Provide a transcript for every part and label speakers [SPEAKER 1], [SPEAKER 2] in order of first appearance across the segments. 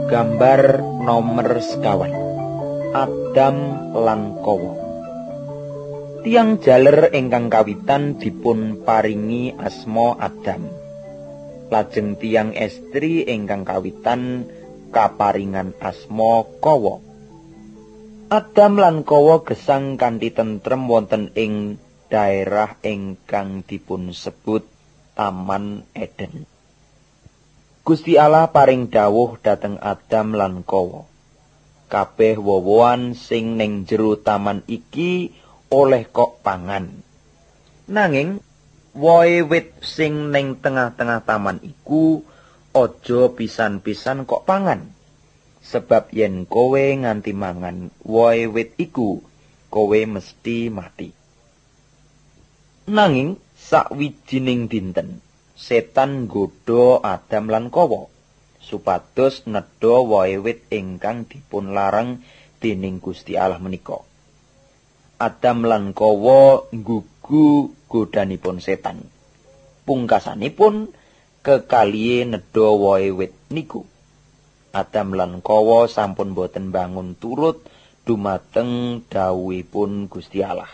[SPEAKER 1] Gambar nomer sekawan. Adam lan Kawa. Tiang jaler ingkang kawitan dipun paringi asma Adam. Lajeng tiang estri ingkang kawitan kaparingan asma Kawa. Adam lan Kawa gesang kanthi tentrem wonten ing daerah ingkang dipun sebut Taman Eden. Gusti Allah paring dawuh dhateng Adam lan Kawa. Kabeh wowoan sing ning jero taman iki oleh kok pangan. Nanging wohe wit sing ning tengah-tengah taman iku aja pisan-pisan kok pangan. Sebab yen kowe nganti mangan wohe wit iku, kowe mesti mati. Nanging sakwijining dinten setan nggodha Adam lan Kawa supados nedha wohe wit ingkang dipun larang dening Gusti Allah menika. Adam lan Kawa nggugu godhanipun setan. Pungkasanipun kekalihe nedha wohe wit niku. Adam lan Kawa sampun boten bangun turut dumateng dawuhipun Gusti Allah.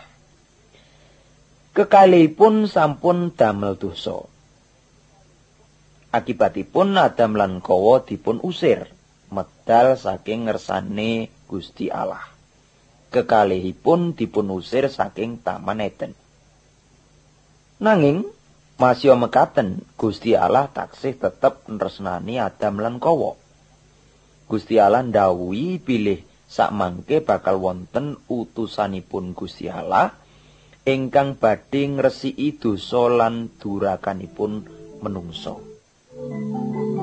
[SPEAKER 1] Kekalihipun sampun damel dosa. Akibatipun Adam lan Kawa dipun usir medal saking ngersane Gusti Allah. Kekalihipun dipun usir saking Taman Eden. Nanging masya mekaten Gusti Allah taksih tetep nresnani Adam lan Kawa. Gusti Allah ndhawuhi bilih sakmangke bakal wonten utusanipun Gusti Allah ingkang badhe ngresiki dosa lan durakanipun menungso.